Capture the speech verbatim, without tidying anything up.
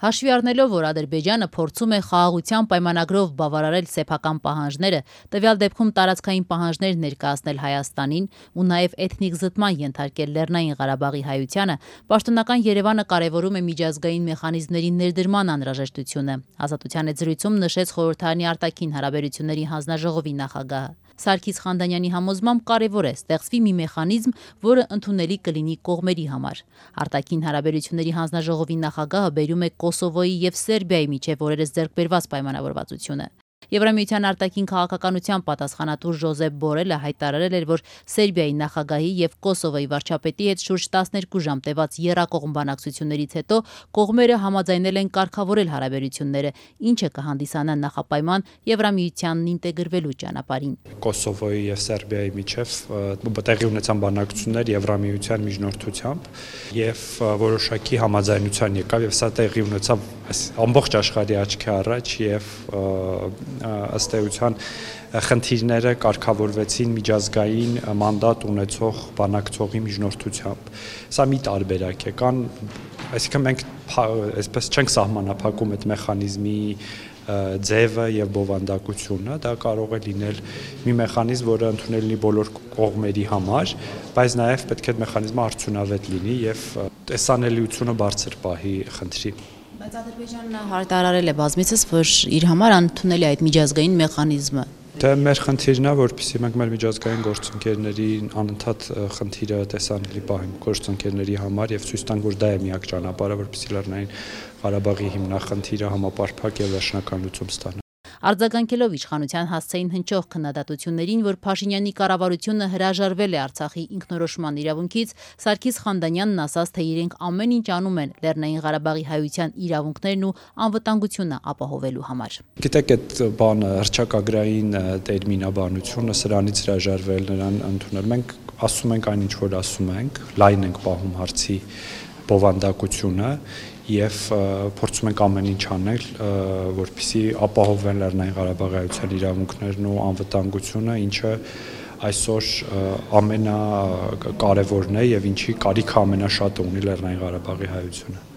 Հաշվի առնելով, որ Ադրբեջանը փորձում է խաղաղության պայմանագրով բավարարել սեփական պահանջները, տվյալ դեպքում տարածքային պահանջներ ներկայացնել Հայաստանին ու նաև էթնիկ զտման ենթարկել Լեռնային Ղարաբաղի հայությանը, պաշտոնական Երևանը կարևորում է միջազգային մեխանիզմների ներդրման անհրաժեշտությունը, Ազատության հետ զրույցում նշեց խորհրդարանի արտաքին հարաբերությունների հանձնաժողովի նախագահը։ Սարգիս Խանդանյանի համոզմամբ կարևոր է ստեղծվի մի մեխանիզմ, որը ընդունելի կլինի կողմերի համար։ Արտաքին հարաբերությունների հանձնաժողովի նախագահը բերում է Կոսովոյի և Սերբիայի միջև օրերս ձեռք բերված պայմանավորվածությունը։ Եվրամիության արտաքին քաղաքականության պատասխանատու Ժոզեփ Բորելը հայտարարել էր, որ Սերբիայի նախագահի և Կոսովոյի վարչապետի հետ շուրջ տասներկու ժամ տևած եռակողմ բանակցություններից հետո կողմերը համաձայնել են կարգավորել հարաբերությունները, ինչը կհանդիսանա նախապայման Եվրամիությանն ինտեգրվելու ճանապարհին։ Կոսովոյի և Սերբիայի միջև տեղի ունեցան բանակցություններ Եվրամիության միջնորդությամբ և որոշակի համաձայնության եկավ, եւ սա տեղի ունեցավ ամբողջ աշխարհի աչքի առաջ եւ ըստ էության խնդիրները կարգավորվեցին միջազգային մանդատ ունեցող բանակցողի միջնորդությամբ։ Սա մի տարբերակ է, կան, այսինքն մենք այսպես չենք սահմանափակում այդ մեխանիզմի ձևը եւ բովանդակությունը, դա կարող է լինել մի մեխանիզմ, որը ընդունելի լինի բոլոր կողմերի համար, բայց նաեւ պետք է այդ մեխանիզմը արդյունավետ լինի եւ տեսանելիությունը բարձր պահի խնդրի։ Բայց Ադրբեջանը հայտարարել է բազմիցս, որ իր համար ընդունելի է այդ միջազգային մեխանիզմը։ Դա մեր խնդիրն է, որպեսզի մենք մեր միջազգային գործընկերներին անընդհատ խնդիրը տեսանելի պահենք գործընկերների համար եւ ցույց տանք, որ դա է միակ ճանապարհը, որպեսզի Լեռնային Ղարաբաղի հիմնախնդիրը համապարփակ եւ վերջնական լուծում ստանա։ Արձագանքելով իշխանության հասցեին հնչող քննադատություններին, որ Փաշինյանի կառավարությունը հրաժարվել է Արցախի ինքնորոշման իրավունքից, Սարգիս Խանդանյանն ասաց, թե իրենք ամեն ինչ անում են Լեռնային Ղարաբաղի հայության իրավունքներն ու անվտանգությունը ապահովելու համար։ Գիտեք, այդ բանը հռչակագրային տերմինաբանությունը, սրանից հրաժարվել, նրան ընդունել։ Մենք ասում ենք այն, ինչ որ ասում ենք, լայն ենք պահում հարցի բովանդակությունը եւ փորձում ենք ամեն ինչ անել, որպեսզի ապահովեն Լեռնային Ղարաբաղի հայության իրավունքներն ու անվտանգությունը, ինչը այսօր ամենակարևորն է եւ ինչի կարիքը ամենաշատը ունի Լեռնային Ղարաբաղի հայությունը։